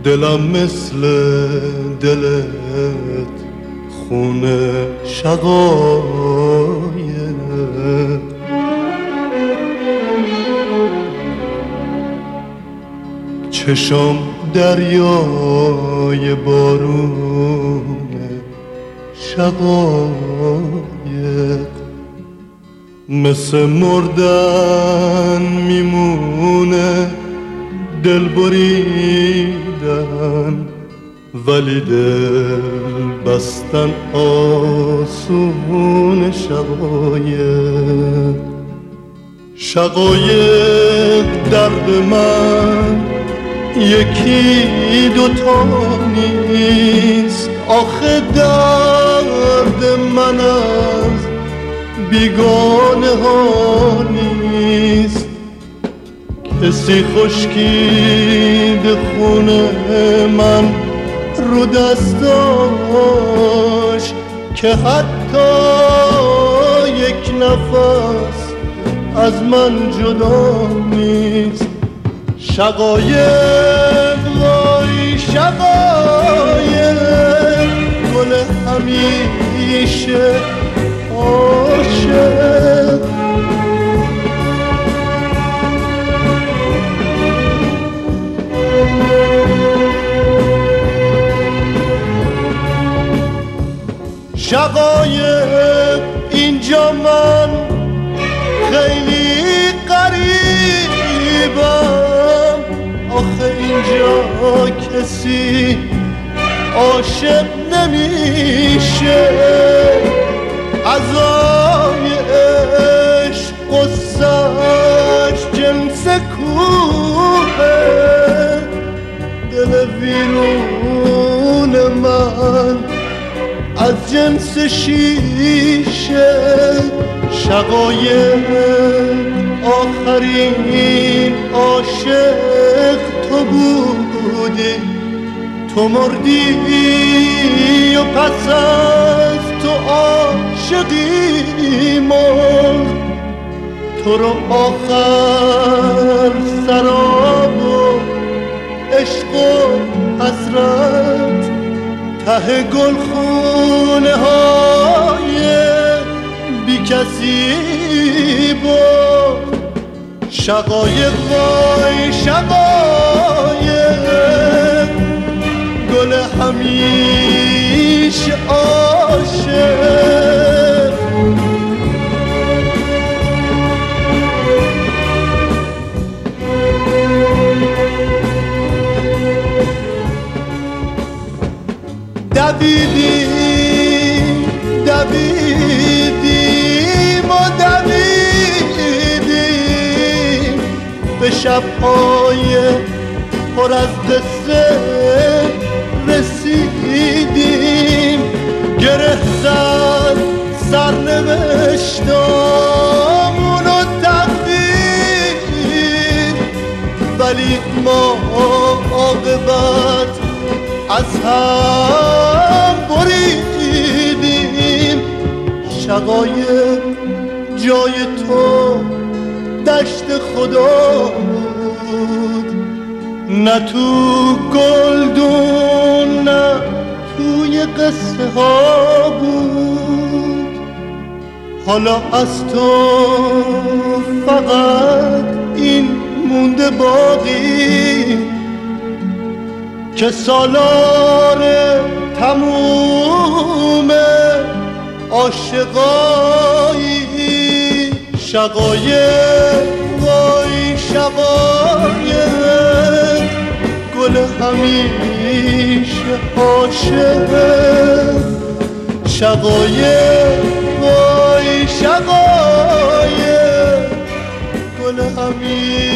دلم مثل دلت خون شقایق، چشم دریای بارون شقایق، مثل مردن میمونه دل بریدن، ولی دل بستن آسون شقایق. شقایق درد من یکی دوتا نیست، آخه درد من از بیگانه ها نیست. کسی خشکید خونه من رو دستاش که حتی یک نفس از من جدا نیست. شقایق وای شقایق، گل همیشه عاشق. شقایق اینجا من خیلی غریبم، آخه اینجا کسی عاشق نمیشه. عزای عشق قصه‌اش جنس کوه، دل ویرون من از جنس شیشه. شقایق آخرین عاشق تو بودی، تو مردی و پس از تو عاشقی مرد. تو رو آخر سراب و عشق و حسرت ته گلخونه های بی کسی بود. شقایق وای شقایق، گل همیشه عاشق. دویدیم و دویدیم به شب‌های پر از قصه رسیدیم. گره زد سرنوشتامون و تقدیر، ولی ما عاقبت از هم بریدیم. شقایق جای تو دشت خدا بود، نه تو گلدون نه توی قصه ها بود. حالا از تو فقط این مونده باقی که سالار تموم عاشقایی. شقایق وای شقایق، گل همیشه عاشق. شقایق وای شقایق، گل همیشه